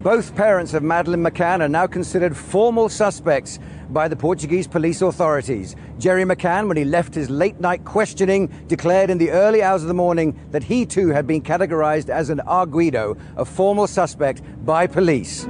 Both parents of Madeleine McCann are now considered formal suspects by the Portuguese police authorities. Gerry McCann, when he left his late-night questioning, declared in the early hours of the morning that he too had been categorized as an arguido, a formal suspect by police.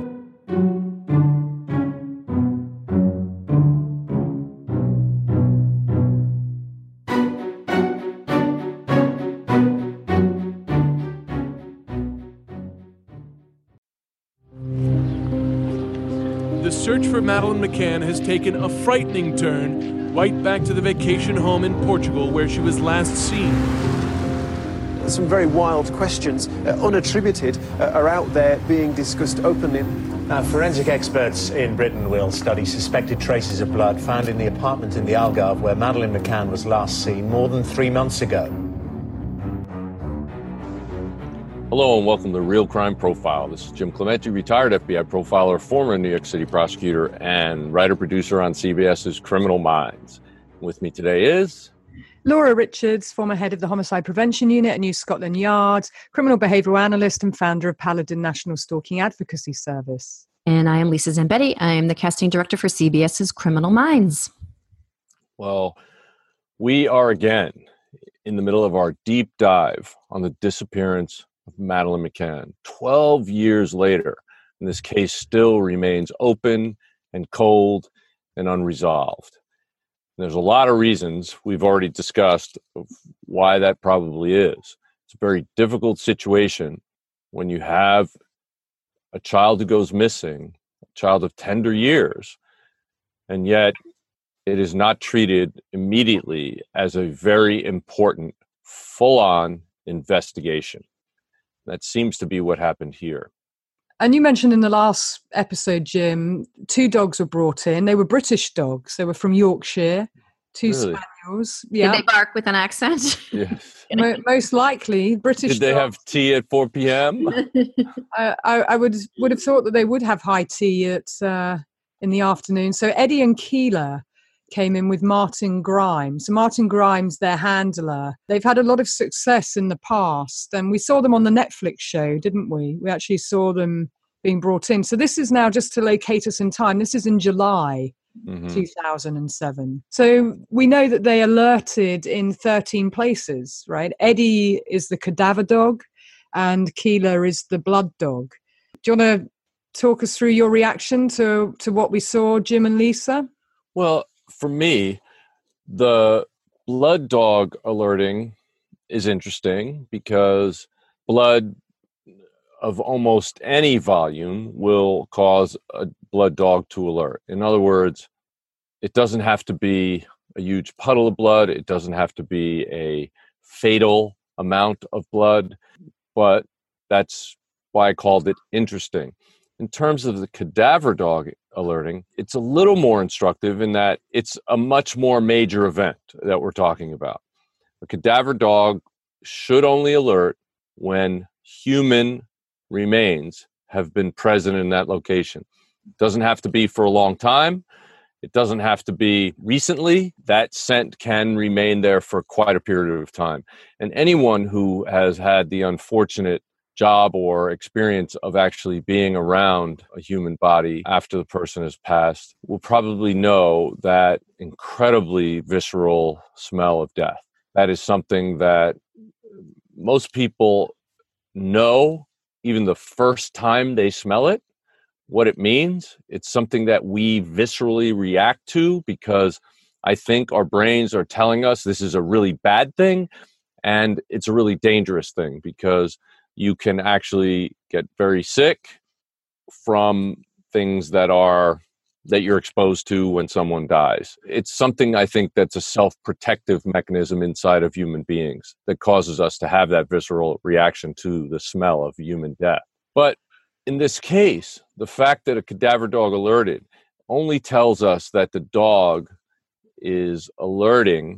The search for Madeleine McCann has taken a frightening turn right back to the vacation home in Portugal where she was last seen. Some very wild questions, unattributed, are out there being discussed openly. Forensic experts in Britain will study suspected traces of blood found in the apartment in the Algarve where Madeleine McCann was last seen more than 3 months ago. Hello and welcome to Real Crime Profile. This is Jim Clemente, retired FBI profiler, former New York City prosecutor, and writer-producer on CBS's Criminal Minds. With me today is... Laura Richards, former head of the Homicide Prevention Unit at New Scotland Yard, criminal behavioural analyst and founder of Paladin National Stalking Advocacy Service. And I am Lisa Zambetti. I am the casting director for CBS's Criminal Minds. Well, we are again in the middle of our deep dive on the disappearance of Madeleine McCann. 12 years later, and this case still remains open and cold and unresolved. And there's a lot of reasons we've already discussed of why that probably is. It's a very difficult situation when you have a child who goes missing, a child of tender years, and yet it is not treated immediately as a very important, full-on investigation. That seems to be what happened here. And you mentioned in the last episode, Jim, 2 dogs were brought in. They were British dogs. They were from Yorkshire, 2 Really? Spaniels. Yeah. Did they bark with an accent? Yes. Most likely, British Did they dogs. have tea at 4 p.m.? I would have thought that they would have high tea at in the afternoon. So Eddie and Keela came in with Martin Grimes. So Martin Grimes, their handler, they've had a lot of success in the past. And we saw them on the Netflix show, didn't we? We actually saw them being brought in. So this is now, just to locate us in time, this is in July 2007. So we know that they alerted in 13 places, right? Eddie is the cadaver dog and Keela is the blood dog. Do you want to talk us through your reaction to what we saw, Jim and Lisa? Well, for me, the blood dog alerting is interesting because blood of almost any volume will cause a blood dog to alert. In other words, it doesn't have to be a huge puddle of blood. It doesn't have to be a fatal amount of blood, but that's why I called it interesting. In terms of the cadaver dog alerting, it's a little more instructive in that it's a much more major event that we're talking about. A cadaver dog should only alert when human remains have been present in that location. It doesn't have to be for a long time. It doesn't have to be recently. That scent can remain there for quite a period of time. And anyone who has had the unfortunate job or experience of actually being around a human body after the person has passed will probably know that incredibly visceral smell of death. That is something that most people know even the first time they smell it, what it means. It's something that we viscerally react to because I think our brains are telling us this is a really bad thing and it's a really dangerous thing because you can actually get very sick from things that you're exposed to when someone dies. It's something I think that's a self-protective mechanism inside of human beings that causes us to have that visceral reaction to the smell of human death. But in this case, the fact that a cadaver dog alerted only tells us that the dog is alerting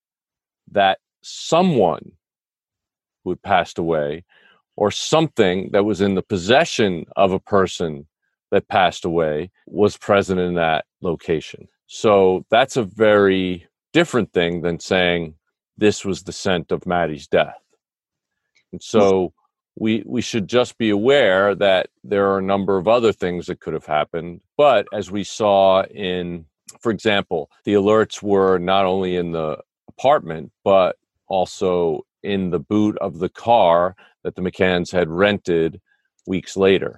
that someone who had passed away or something that was in the possession of a person that passed away was present in that location. So that's a very different thing than saying this was the scent of Maddie's death. And so we should just be aware that there are a number of other things that could have happened. But as we saw for example, the alerts were not only in the apartment, but also in the boot of the car that the McCanns had rented weeks later.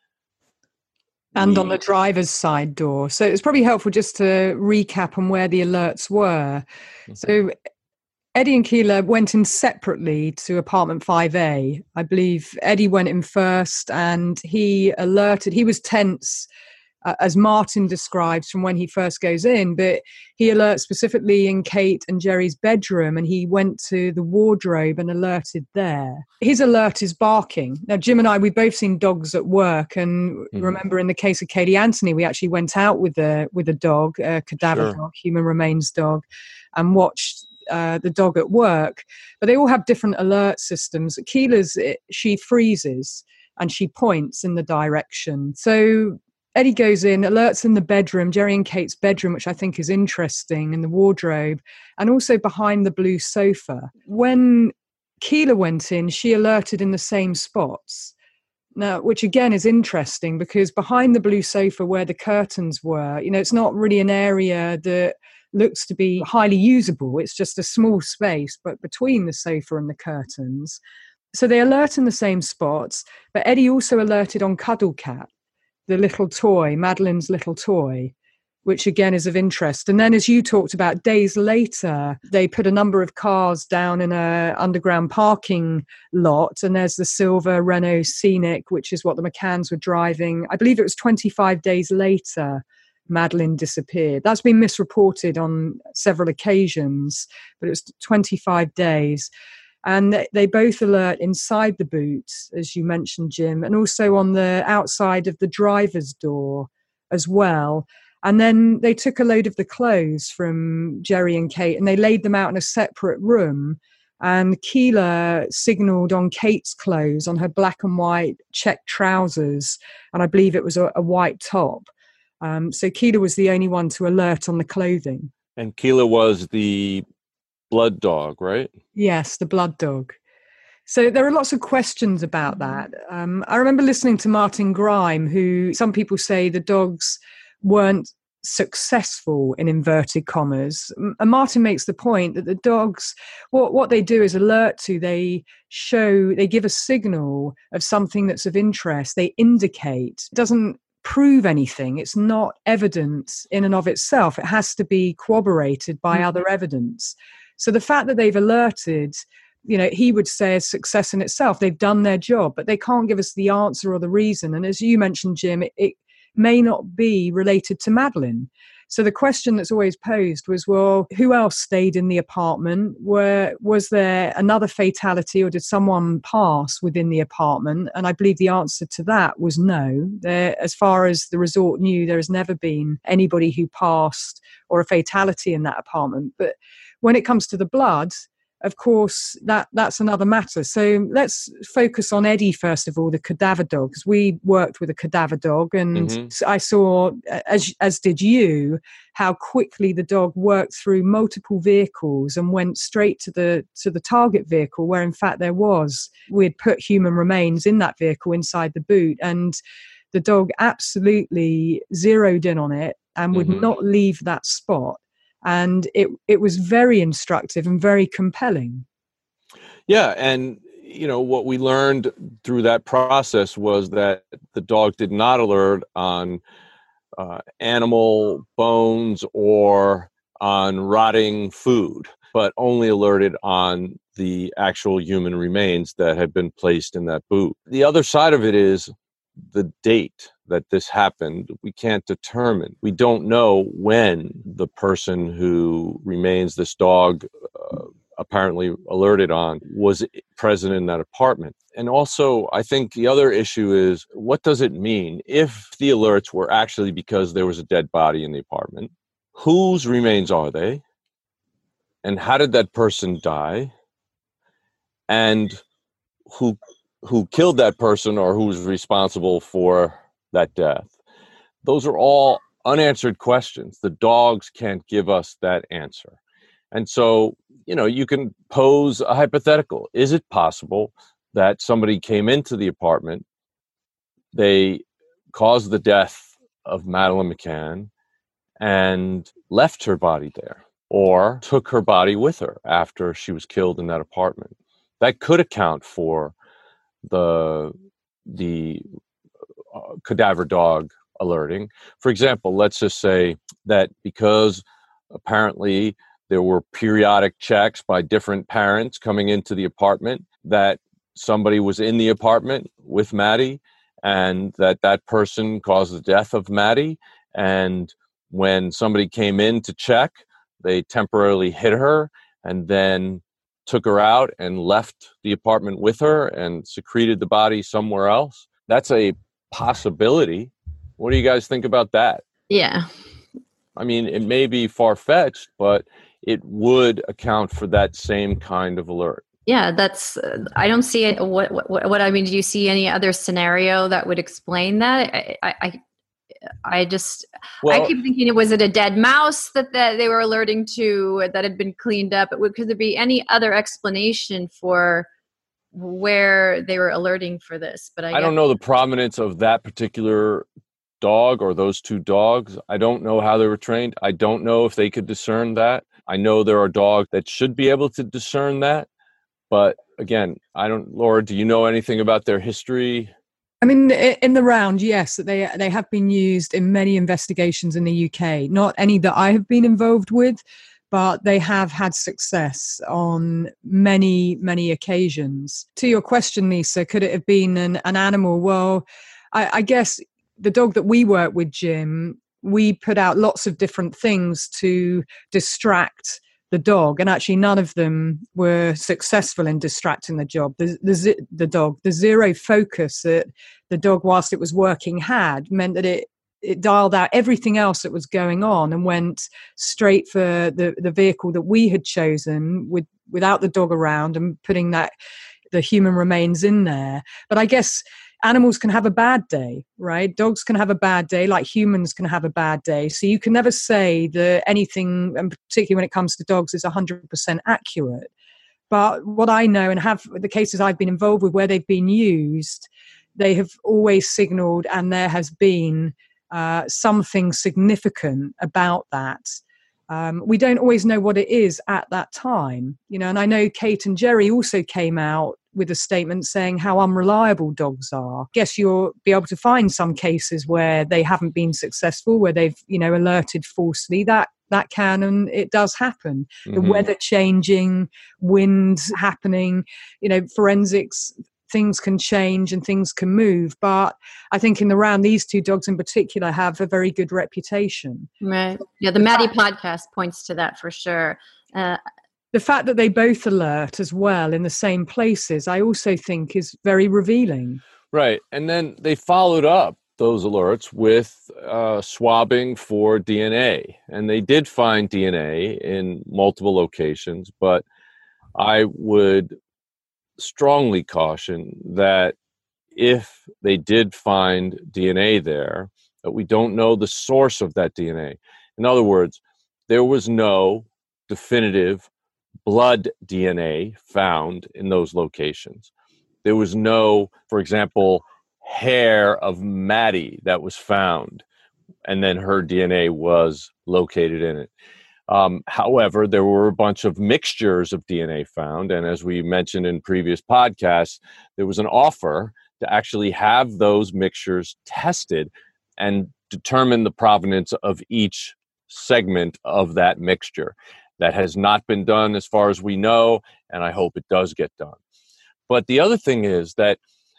And on the driver's side door. So it's probably helpful just to recap on where the alerts were. Mm-hmm. So Eddie and Keeler went in separately to apartment 5A. I believe Eddie went in first and he was tense, as Martin describes from when he first goes in, but he alerts specifically in Kate and Jerry's bedroom, and he went to the wardrobe and alerted there. His alert is barking. Now, Jim and I, we've both seen dogs at work, and remember in the case of Katie Anthony, we actually went out with a dog, a cadaver dog, human remains dog, and watched the dog at work. But they all have different alert systems. Keeler's, she freezes and she points in the direction. So Eddie goes in, alerts in the bedroom, Jerry and Kate's bedroom, which I think is interesting, in the wardrobe, and also behind the blue sofa. When Keeler went in, she alerted in the same spots. Now, which again is interesting because behind the blue sofa where the curtains were, it's not really an area that looks to be highly usable. It's just a small space, but between the sofa and the curtains. So they alert in the same spots, but Eddie also alerted on Cuddle Cat, the little toy, Madeline's little toy, which again is of interest. And then, as you talked about, days later, they put a number of cars down in a underground parking lot, and there's the silver Renault Scenic, which is what the McCanns were driving. I believe it was 25 days later Madeline disappeared. That's been misreported on several occasions, but it was 25 days. And they both alert inside the boot, as you mentioned, Jim, and also on the outside of the driver's door as well. And then they took a load of the clothes from Jerry and Kate and they laid them out in a separate room. And Keeler signalled on Kate's clothes, on her black and white check trousers, and I believe it was a white top. So Keeler was the only one to alert on the clothing. And Keeler was the blood dog, right? Yes, the blood dog. So there are lots of questions about that. I remember listening to Martin Grime, who some people say the dogs weren't successful, in inverted commas. And Martin makes the point that the dogs, what they do is alert to, they give a signal of something that's of interest. They indicate. It doesn't prove anything. It's not evidence in and of itself. It has to be corroborated by other evidence. So the fact that they've alerted, he would say is success in itself. They've done their job, but they can't give us the answer or the reason. And as you mentioned, Jim, it may not be related to Madeline. So the question that's always posed was, well, who else stayed in the apartment? Was there another fatality, or did someone pass within the apartment? And I believe the answer to that was no. As far as the resort knew, there has never been anybody who passed or a fatality in that apartment. But when it comes to the blood, of course, that's another matter. So let's focus on Eddie, first of all, the cadaver dog, because we worked with a cadaver dog, and I saw, as did you, how quickly the dog worked through multiple vehicles and went straight to the target vehicle, where in fact we had put human remains in that vehicle inside the boot, and the dog absolutely zeroed in on it and would not leave that spot. And it was very instructive and very compelling. Yeah, and what we learned through that process was that the dog did not alert on animal bones or on rotting food, but only alerted on the actual human remains that had been placed in that boot. The other side of it is the date that this happened. We can't determine. We don't know when the person who remains this dog apparently alerted on was present in that apartment. And also, I think the other issue is, what does it mean if the alerts were actually because there was a dead body in the apartment? Whose remains are they? And how did that person die? And who killed that person, or who's responsible for that death? Those are all unanswered questions. The dogs can't give us that answer. And so, you can pose a hypothetical. Is it possible that somebody came into the apartment, they caused the death of Madeleine McCann and left her body there, or took her body with her after she was killed in that apartment. That could account for the cadaver dog alerting. For example, let's just say that because apparently there were periodic checks by different parents coming into the apartment, that somebody was in the apartment with Maddie, and that person caused the death of Maddie. And when somebody came in to check, they temporarily hit her and then took her out and left the apartment with her and secreted the body somewhere else. That's a possibility. What do you guys think about that? Yeah. I mean, it may be far-fetched, but it would account for that same kind of alert. Yeah, that's. I don't see it. What I mean? Do you see any other scenario that would explain that? I just. Well, I keep thinking, was it a dead mouse that they were alerting to that had been cleaned up? Could there be any other explanation for where they were alerting for this? But I don't know the provenance of that particular dog or those two dogs. I don't know how they were trained. I don't know if they could discern that. I know there are dogs that should be able to discern that. But again, Laura, do you know anything about their history? I mean, in the round, yes, they have been used in many investigations in the UK. Not any that I have been involved with, but they have had success on many, many occasions. To your question, Lisa, could it have been an animal? Well, I guess the dog that we work with, Jim, we put out lots of different things to distract the dog, and actually none of them were successful in distracting the dog. The zero focus that the dog, whilst it was working, had meant that it dialed out everything else that was going on and went straight for the vehicle that we had chosen without the dog around and putting the human remains in there. But I guess animals can have a bad day, right? Dogs can have a bad day, like humans can have a bad day. So you can never say that anything, and particularly when it comes to dogs, is 100% accurate. But what I know, and have the cases I've been involved with where they've been used, they have always signaled, and there has been something significant about that. We don't always know what it is at that time, and I know Kate and Jerry also came out with a statement saying how unreliable dogs are. I guess you'll be able to find some cases where they haven't been successful, where they've, alerted falsely. That can, and it does happen. Mm-hmm. The weather changing, winds happening, forensics, things can change and things can move. But I think in the round, these two dogs in particular have a very good reputation. Right. Yeah, the Maddie podcast points to that for sure. The fact that they both alert as well in the same places, I also think is very revealing. Right. And then they followed up those alerts with swabbing for DNA. And they did find DNA in multiple locations, but I would strongly caution that if they did find DNA there, that we don't know the source of that DNA. In other words, there was no definitive blood DNA found in those locations. There was no, for example, hair of Maddie that was found, and then her DNA was located in it. However, there were a bunch of mixtures of DNA found, and as we mentioned in previous podcasts, there was an offer to actually have those mixtures tested and determine the provenance of each segment of that mixture. That has not been done as far as we know, and I hope it does get done. But the other thing is that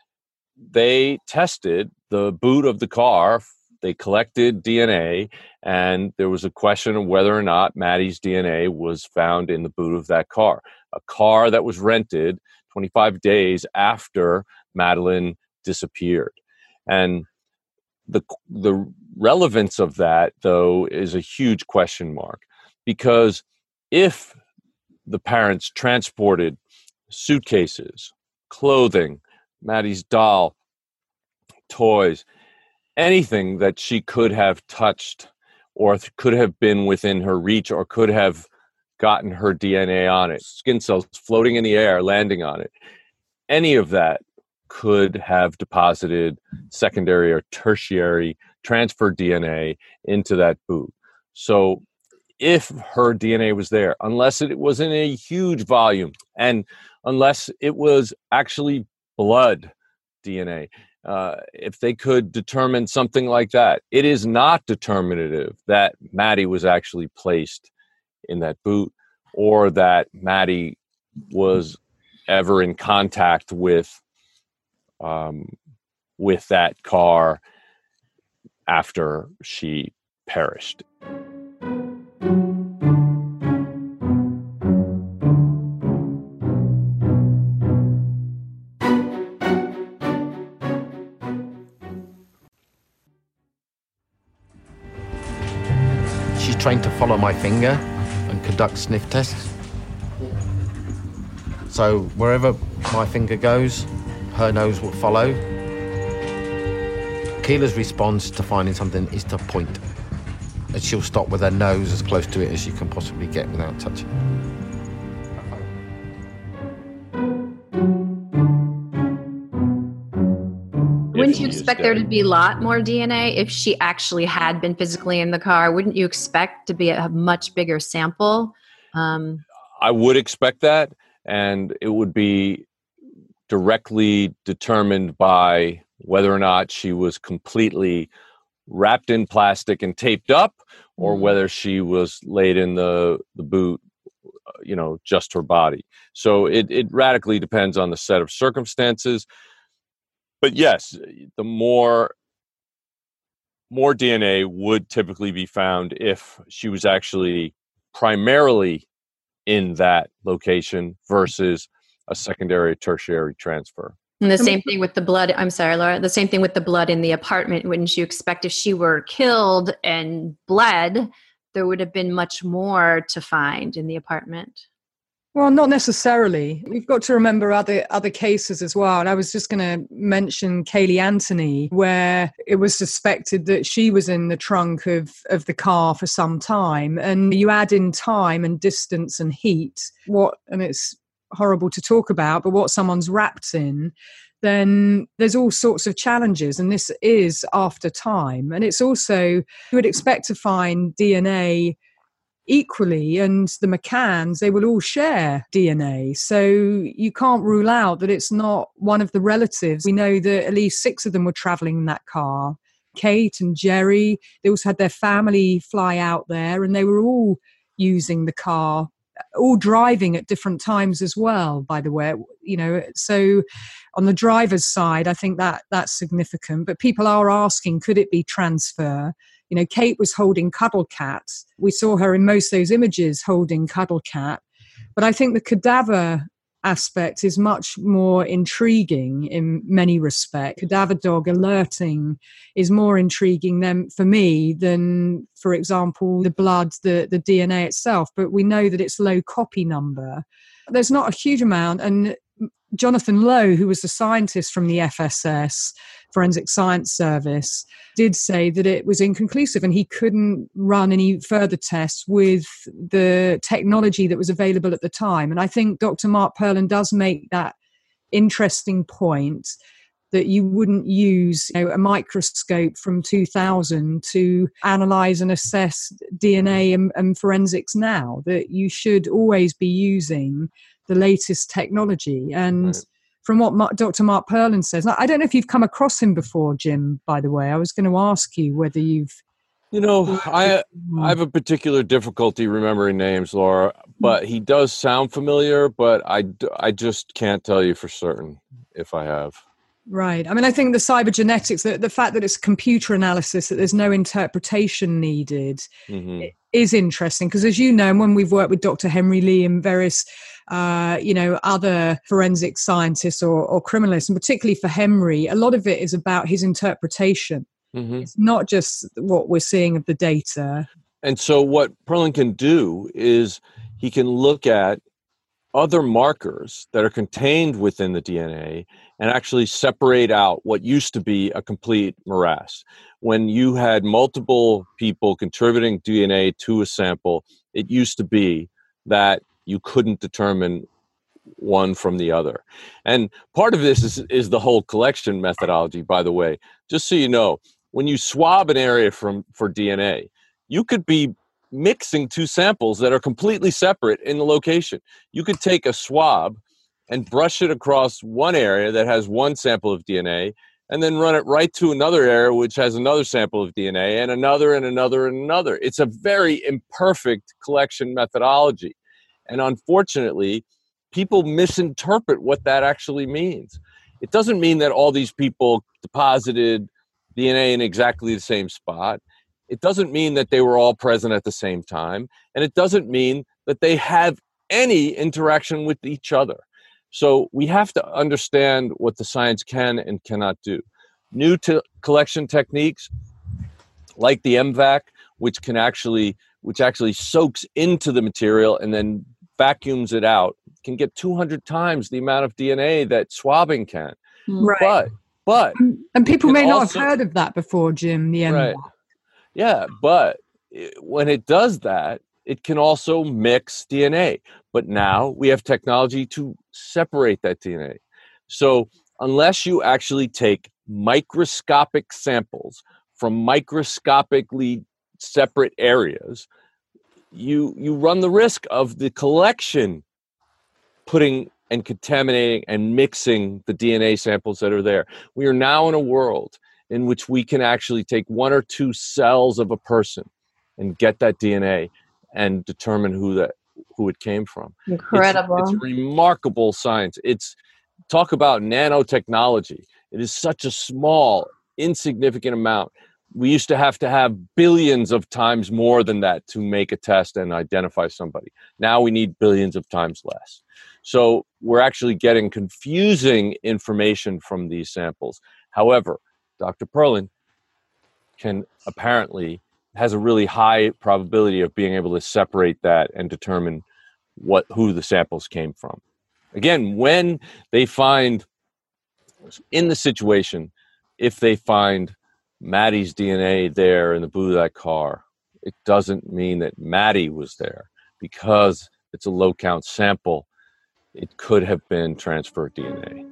they tested the boot of the car. They collected DNA, and there was a question of whether or not Maddie's DNA was found in the boot of that car, a car that was rented 25 days after Madeleine disappeared. And the relevance of that, though, is a huge question mark, because if the parents transported suitcases, clothing, Maddie's doll, toys, anything that she could have touched or could have been within her reach or could have gotten her DNA on it, skin cells floating in the air, landing on it, any of that could have deposited secondary or tertiary transfer DNA into that boot. So if her DNA was there, unless it was in a huge volume and unless it was actually blood DNA, if they could determine something like that, it is not determinative that Maddie was actually placed in that boot or that Maddie was ever in contact with that car after she perished. She's trained to follow my finger and conduct sniff tests. So wherever my finger goes, her nose will follow. Keela's response to finding something is to point. And she'll stop with her nose as close to it as she can possibly get without touching it. Wouldn't you expect there to be a lot more DNA if she actually had been physically in the car? Wouldn't you expect to be a much bigger sample? I would expect that, and it would be directly determined by whether or not she was completely wrapped in plastic and taped up, or whether she was laid in the boot, just her body. So it radically depends on the set of circumstances. But yes, the more DNA would typically be found if she was actually primarily in that location versus a secondary, tertiary transfer. And the same thing with the blood. I'm sorry, Laura. The same thing with the blood in the apartment. Wouldn't you expect if she were killed and bled, there would have been much more to find in the apartment? Well, not necessarily. We've got to remember other cases as well. And I was just going to mention Caylee Anthony, where it was suspected that she was in the trunk of the car for some time. And you add in time and distance and heat, and it's horrible to talk about, but what someone's wrapped in, then there's all sorts of challenges. And this is after time. And it's also, you would expect to find DNA equally, and the McCanns, they will all share DNA. So you can't rule out that it's not one of the relatives. We know that at least 6 of them were traveling in that car. Kate and Jerry, they also had their family fly out there, and they were all using the car, all driving at different times as well, by the way. So on the driver's side, I think that's significant. But people are asking, could it be transfer? Kate was holding Cuddle Cat. We saw her in most of those images holding Cuddle Cat. But I think the cadaver aspect is much more intriguing in many respects. Cadaver dog alerting is more intriguing for me than, for example, the blood, the DNA itself. But we know that it's low copy number. There's not a huge amount. And Jonathan Lowe, who was the scientist from the FSS, Forensic Science Service, did say that it was inconclusive and he couldn't run any further tests with the technology that was available at the time. And I think Dr. Mark Perlin does make that interesting point that you wouldn't use a microscope from 2000 to analyze and assess DNA and forensics now, that you should always be using the latest technology. And right. From what Dr. Mark Perlin says, I don't know if you've come across him before, Jim, by the way. I was going to ask you whether you've... I have a particular difficulty remembering names, Laura, but he does sound familiar, but I just can't tell you for certain if I have. Right. I think the cybergenetics, the fact that it's computer analysis, that there's no interpretation needed, is interesting. Because as you know, and when we've worked with Dr. Henry Lee and various, other forensic scientists or criminalists, and particularly for Henry, a lot of it is about his interpretation. It's not just what we're seeing of the data. And so what Perlin can do is he can look at other markers that are contained within the DNA and actually separate out what used to be a complete morass. When you had multiple people contributing DNA to a sample, it used to be that you couldn't determine one from the other. And part of this is the whole collection methodology, by the way. Just so you know, when you swab an area for DNA, you could be mixing two samples that are completely separate in the location. You could take a swab and brush it across one area that has one sample of DNA, and then run it right to another area which has another sample of DNA, and another and another and another. It's a very imperfect collection methodology. And unfortunately, people misinterpret what that actually means. It doesn't mean that all these people deposited DNA in exactly the same spot. It doesn't mean that they were all present at the same time. And it doesn't mean that they have any interaction with each other. So we have to understand what the science can and cannot do. New collection techniques like the MVAC, which actually soaks into the material and then vacuums it out, can get 200 times the amount of DNA that swabbing can. Right. But and people may not have heard of that before, Jim, the MVAC. Right. Yeah, but when it does that, it can also mix DNA. But now we have technology to separate that DNA. So unless you actually take microscopic samples from microscopically separate areas, you run the risk of the collection putting and contaminating and mixing the DNA samples that are there. We are now in a world in which we can actually take one or two cells of a person and get that DNA and determine who it came from. Incredible. It's remarkable science. Talk about nanotechnology. It is such a small, insignificant amount. We used to have billions of times more than that to make a test and identify somebody. Now we need billions of times less. So we're actually getting confusing information from these samples. However, Dr. Perlin has a really high probability of being able to separate that and determine who the samples came from. Again, when they find, in the situation, if they find Maddie's DNA there in the boot of that car, it doesn't mean that Maddie was there. Because it's a low count sample, it could have been transferred DNA.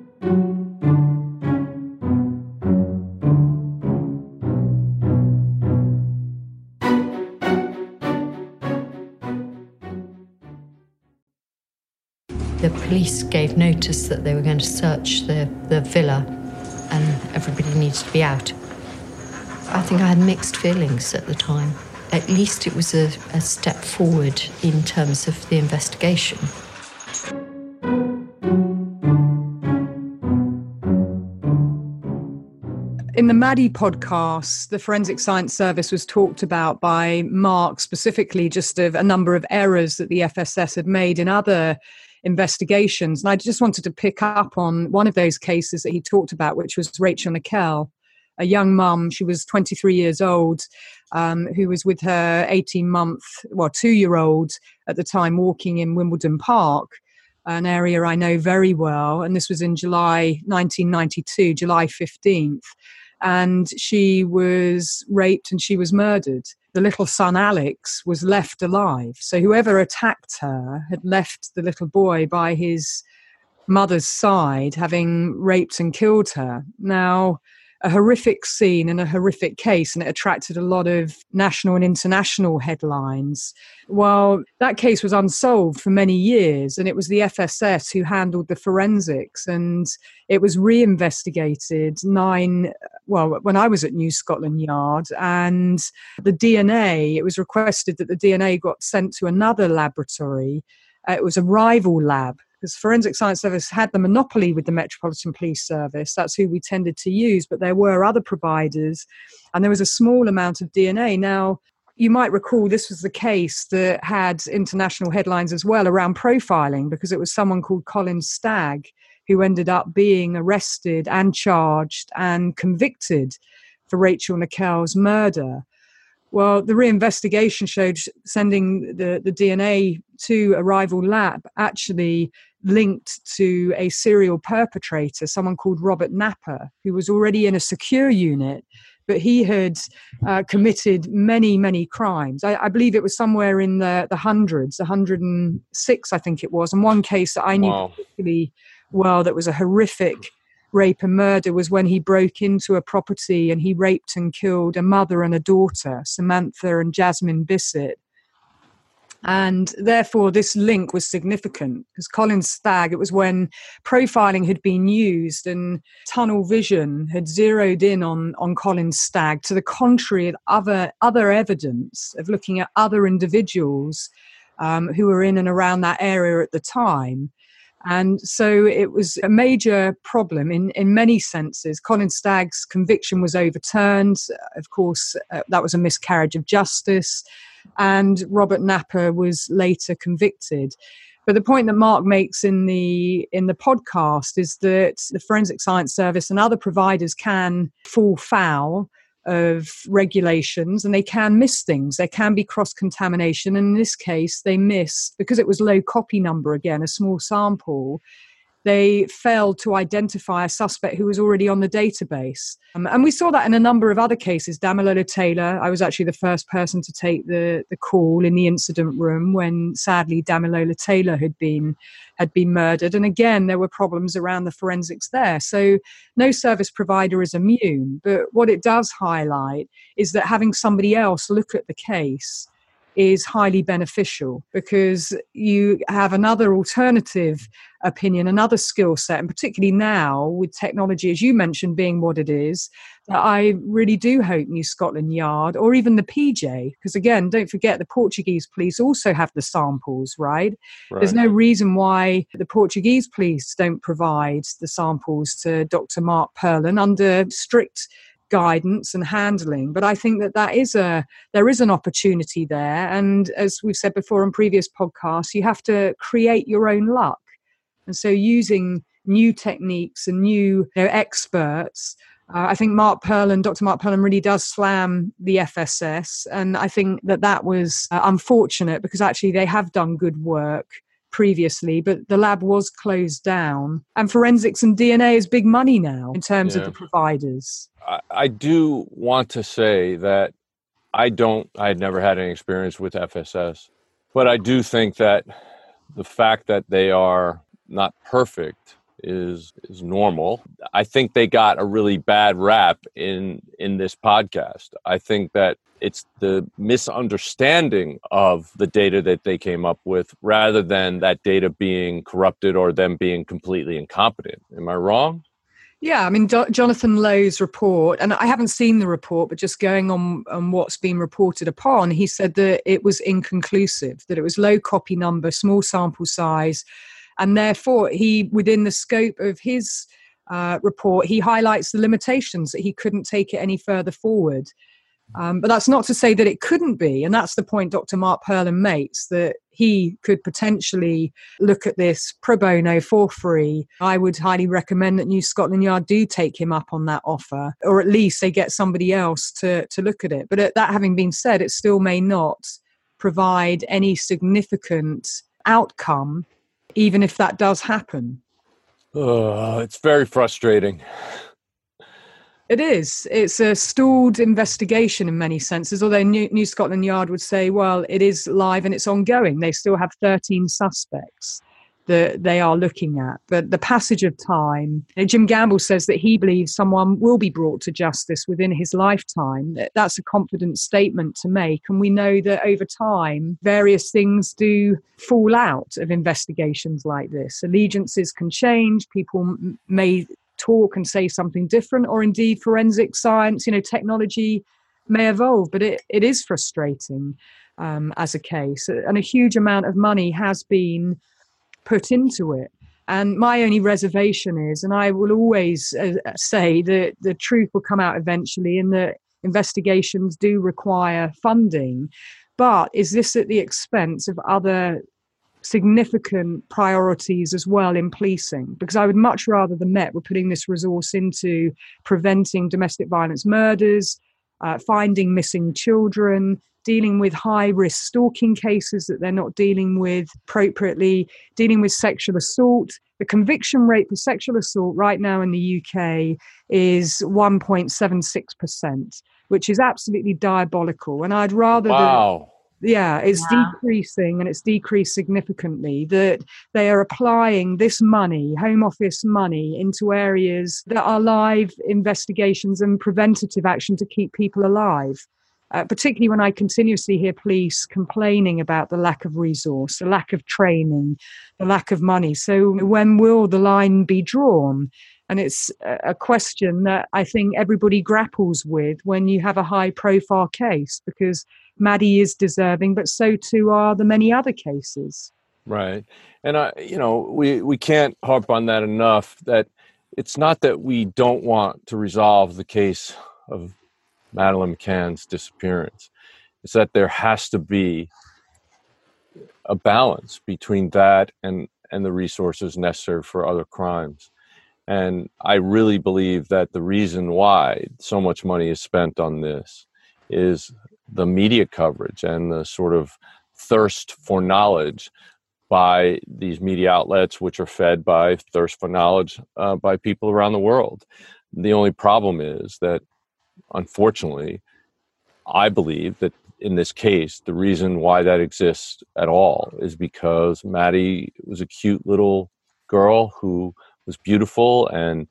The police gave notice that they were going to search the villa and everybody needed to be out. I think I had mixed feelings at the time. At least it was a step forward in terms of the investigation. In the Maddie podcast, the Forensic Science Service was talked about by Mark specifically just of a number of errors that the FSS had made in other investigations. And I just wanted to pick up on one of those cases that he talked about, which was Rachel Nickell, a young mum. She was 23 years old, who was with her 2-year-old at the time, walking in Wimbledon Park, an area I know very well. And this was in July 1992, July 15th. And she was raped and she was murdered. The little son, Alex, was left alive. So whoever attacked her had left the little boy by his mother's side, having raped and killed her. Now, a horrific scene and a horrific case, and it attracted a lot of national and international headlines. While that case was unsolved for many years, and it was the FSS who handled the forensics, and it was reinvestigated when I was at New Scotland Yard, and the DNA, it was requested that the DNA got sent to another laboratory. It was a rival lab, because Forensic Science Service had the monopoly with the Metropolitan Police Service. That's who we tended to use, but there were other providers, and there was a small amount of DNA. Now, you might recall this was the case that had international headlines as well around profiling, because it was someone called Colin Stagg who ended up being arrested and charged and convicted for Rachel Nickell's murder. Well, the reinvestigation showed sending the DNA to a rival lab actually linked to a serial perpetrator, someone called Robert Napper, who was already in a secure unit but he had committed many, many crimes. I believe it was somewhere in the hundreds, 106, I think it was. And one case that I knew particularly well that was a horrific rape and murder was when he broke into a property and he raped and killed a mother and a daughter, Samantha and Jasmine Bissett. And therefore, this link was significant because Colin Stagg, it was when profiling had been used and tunnel vision had zeroed in on Colin Stagg, to the contrary of other evidence of looking at other individuals who were in and around that area at the time. And so it was a major problem in many senses. Colin Stagg's conviction was overturned. Of course, that was a miscarriage of justice. And Robert Napper was later convicted. But the point that Mark makes in the podcast is that the Forensic Science Service and other providers can fall foul of regulations and they can miss things. There can be cross-contamination. And in this case, they missed, because it was low copy number, again, a small sample, they failed to identify a suspect who was already on the database. And we saw that in a number of other cases. Damilola Taylor, I was actually the first person to take the call in the incident room when, sadly, Damilola Taylor had been murdered. And again, there were problems around the forensics there. So no service provider is immune. But what it does highlight is that having somebody else look at the case is highly beneficial, because you have another alternative opinion, another skill set, and particularly now with technology, as you mentioned, being what it is, that I really do hope New Scotland Yard or even the PJ, because again, don't forget the Portuguese police also have the samples, right? There's no reason why the Portuguese police don't provide the samples to Dr. Mark Perlin under strict guidance and handling. But I think that there is an opportunity there. And as we've said before in previous podcasts, you have to create your own luck. And so using new techniques and new experts, I think Dr. Mark Perlin really does slam the FSS. And I think that was unfortunate, because actually they have done good work previously, but the lab was closed down. And forensics and DNA is big money now in terms of the providers. I do want to say that I had never had any experience with FSS, but I do think that the fact that they are not perfect is normal. I think they got a really bad rap in this podcast. I think that it's the misunderstanding of the data that they came up with rather than that data being corrupted or them being completely incompetent. Am I wrong? Yeah, I mean, Jonathan Lowe's report, and I haven't seen the report, but just going on what's been reported upon, he said that it was inconclusive, that it was low copy number, small sample size, and therefore within the scope of his report, he highlights the limitations, that he couldn't take it any further forward. But that's not to say that it couldn't be. And that's the point Dr. Mark Perlin makes, that he could potentially look at this pro bono for free. I would highly recommend that New Scotland Yard do take him up on that offer, or at least they get somebody else to look at it. But that having been said, it still may not provide any significant outcome, even if that does happen. It's very frustrating. It is. It's a stalled investigation in many senses, although New Scotland Yard would say, well, it is live and it's ongoing. They still have 13 suspects that they are looking at. But the passage of time, Jim Gamble says that he believes someone will be brought to justice within his lifetime. That's a confident statement to make. And we know that over time, various things do fall out of investigations like this. Allegiances can change. People may talk and say something different, or indeed forensic science, technology may evolve, but it is frustrating as a case, and a huge amount of money has been put into it. And my only reservation is, and I will always say that the truth will come out eventually, and that investigations do require funding, but is this at the expense of other significant priorities as well in policing? Because I would much rather the Met were putting this resource into preventing domestic violence murders, finding missing children, dealing with high-risk stalking cases that they're not dealing with appropriately, dealing with sexual assault The conviction rate for sexual assault right now in the UK is 1.76%, which is absolutely diabolical. And I'd rather it's decreasing, and it's decreased significantly, that they are applying this money, Home Office money, into areas that are live investigations and preventative action to keep people alive. Particularly when I continuously hear police complaining about the lack of resource, the lack of training, the lack of money. So when will the line be drawn? And it's a question that I think everybody grapples with when you have a high-profile case, because Maddie is deserving, but so too are the many other cases. Right. And, we can't harp on that enough, that it's not that we don't want to resolve the case of Madeleine McCann's disappearance. It's that there has to be a balance between that and the resources necessary for other crimes. And I really believe that the reason why so much money is spent on this is the media coverage and the sort of thirst for knowledge by these media outlets, which are fed by thirst for knowledge by people around the world. The only problem is that, unfortunately, I believe that in this case, the reason why that exists at all is because Maddie was a cute little girl who was beautiful, and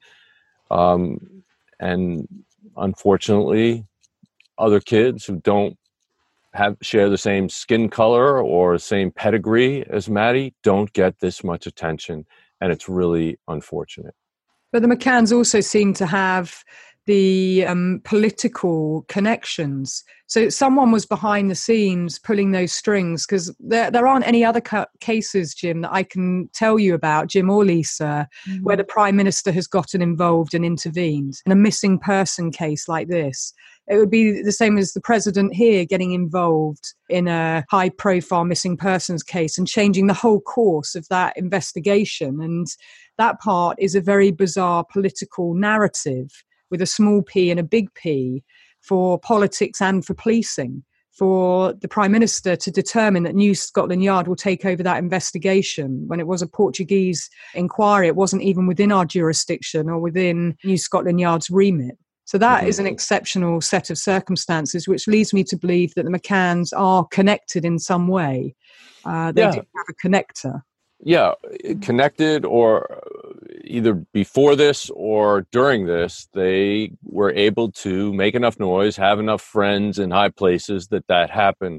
unfortunately, other kids who don't share the same skin color or same pedigree as Maddie don't get this much attention, and it's really unfortunate. But the McCanns also seem to have the political connections. So someone was behind the scenes pulling those strings, because there aren't any other cases, Jim, that I can tell you about, Jim or Lisa, where the Prime Minister has gotten involved and intervened in a missing person case like this. It would be the same as the President here getting involved in a high-profile missing persons case and changing the whole course of that investigation. And that part is a very bizarre political narrative with a small p and a big P for politics and for policing, for the Prime Minister to determine that New Scotland Yard will take over that investigation when it was a Portuguese inquiry. It wasn't even within our jurisdiction or within New Scotland Yard's remit. So that is an exceptional set of circumstances, which leads me to believe that the McCanns are connected in some way. They do have a connector. Yeah, connected, or either before this or during this, they were able to make enough noise, have enough friends in high places that happened.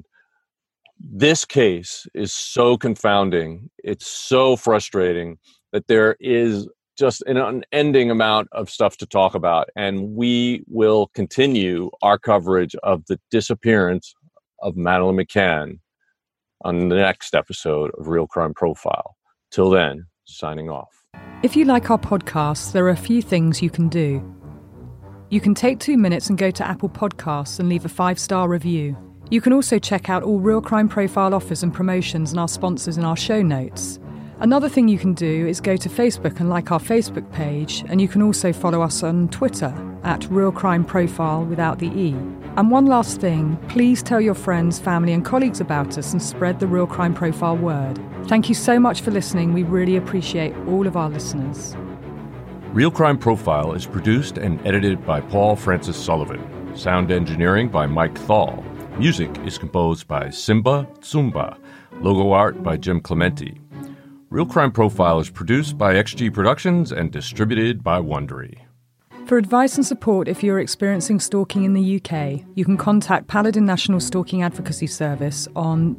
This case is so confounding. It's so frustrating that there is just an unending amount of stuff to talk about. And we will continue our coverage of the disappearance of Madeleine McCann on the next episode of Real Crime Profile. Till then, signing off. If you like our podcasts, there are a few things you can do. You can take 2 minutes and go to Apple Podcasts and leave a 5-star review. You can also check out all Real Crime Profile offers and promotions and our sponsors in our show notes. Another thing you can do is go to Facebook and like our Facebook page, and you can also follow us on Twitter at Real Crime Profile without the E. And one last thing, please tell your friends, family and colleagues about us and spread the Real Crime Profile word. Thank you so much for listening. We really appreciate all of our listeners. Real Crime Profile is produced and edited by Paul Francis Sullivan. Sound engineering by Mike Thal. Music is composed by Simba Tsumba. Logo art by Jim Clementi. Real Crime Profile is produced by XG Productions and distributed by Wondery. For advice and support if you're experiencing stalking in the UK, you can contact Paladin National Stalking Advocacy Service on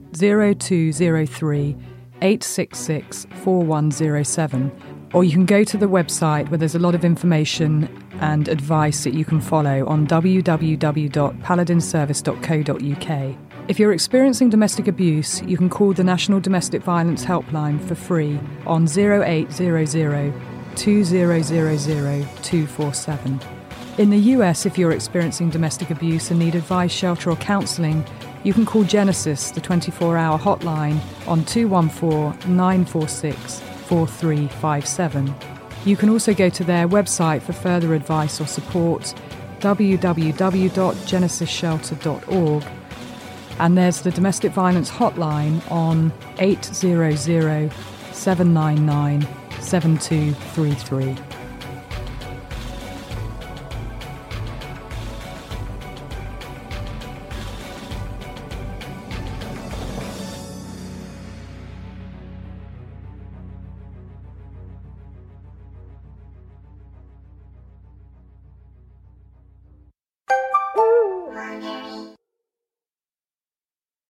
0203 866 4107, or you can go to the website where there's a lot of information and advice that you can follow on www.paladinservice.co.uk. If you're experiencing domestic abuse, you can call the National Domestic Violence Helpline for free on 0800 2000 247. In the US, if you're experiencing domestic abuse and need advice, shelter or counselling, you can call Genesis, the 24-hour hotline, on 214-946-4357. You can also go to their website for further advice or support, www.genesisshelter.org. And there's the domestic violence hotline on 800 799 7233.